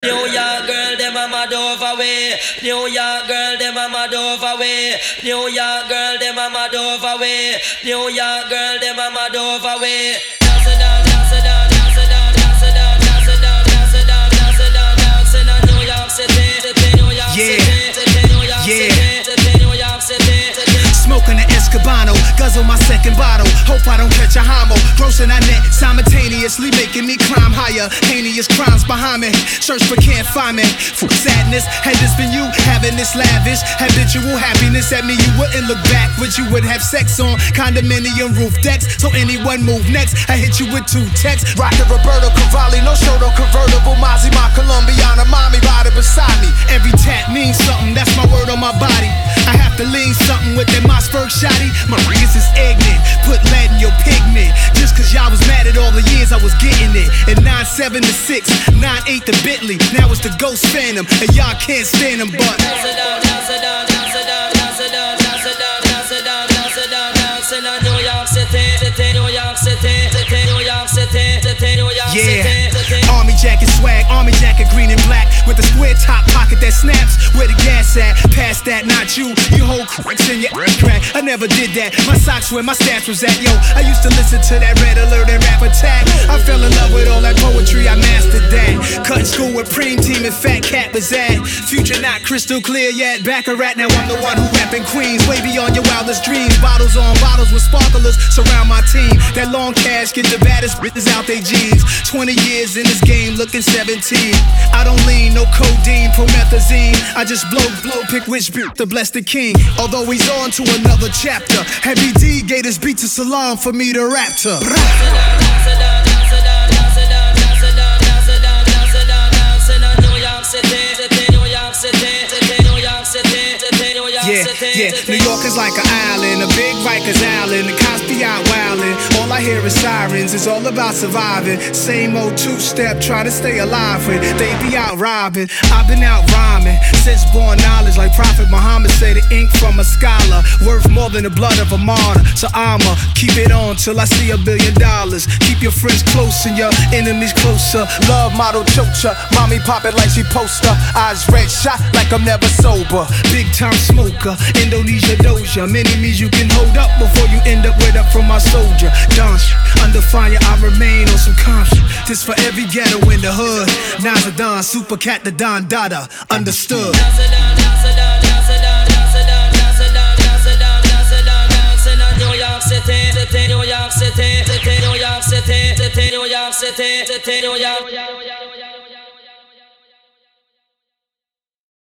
New York girl, them a mad over way. New York girl, them a mad over way. New York girl, them a mad over way. New York girl, them a mad over way. Dance it down, dance it down, dance it down, dance it down, dance it down, dance it down, dance it down, dance it down. New York City, New York City, New York City, New York City. Smoking the Escobano, guzzle my second bottle. Hope I don't catch a homo. Grossing that net simultaneously, making me climb higher. Heinous crimes behind me. Search but can't find me. For sadness, had this been you having this lavish habitual happiness at me, you wouldn't look back. But you would have sex on condominium roof decks. So anyone move next, I hit you with 2 texts. Rockin' Roberto Cavalli, no show, no convertible. Mozzie, my Colombiana, mommy riding beside me. Every tap means something, that's my word on my body. I have to lean something with that Mossberg shotty. My rings is ignorant, put lead in your pigment. Just cause y'all was mad at all the years I was getting it. And 9-7 to 6, 9-8 to Bentley. Now it's the Ghost Phantom, and y'all can't stand them, but dance it down, dance it down, dance it down, dance it down, dance it down, dance it down, dance it down, dance it down. New York City, New York City, New York City, New York City. Army jacket swag, army jacket green and black. With a square top pocket that snaps. Where the gas at? Past that, not you. You hold cracks in your crack. I never did that. My socks where my stats was at. Yo, I used to listen to that Red Alert and Rap Attack. I fell in love with all that poetry, I mastered that. Cutting school with Preem Team and Fat Cat was at. Future not crystal clear yet. Back a rat, now I'm the one who rapping Queens. Way beyond your wildest dreams. Bottles on bottles with sparklers surround my team. That long cash get the baddest bitches out they jeans. 20 years in this game, looking 17. I don't lean, no codeine, promethazine. I just blow, pick which beat to bless the king. Although he's on to another chapter. Heavy D gave this beat to Salam for me to rap to. Yeah, New York is like an island, a big Rikers Island, the cops be out wildin'. All I hear is sirens, it's all about surviving. Same old 2-step, try to stay alive when they be out robbing. I've been out rhyming, since born knowledge, like Prophet Muhammad say, the ink from a scholar worth more than the blood of a martyr. So I'ma keep it on till I see $1 billion. Keep your friends close and your enemies closer. Love model chocha, mommy pop it like she poster. Eyes red shot like I'm never sober. Big time smoker, Indonesia doja. Many means you can hold up before you end up with up from my soldier. Dance, under fire I remain on some conscience. This for every ghetto in the hood. Nas a Don, Super Cat the Don Dada. Understood. Dance it down, dance it down, dance it down, dance it down, dance it down, dance it down, dance it down, dance it down. New York City, New York City, New York City, New York City, New York City, New York.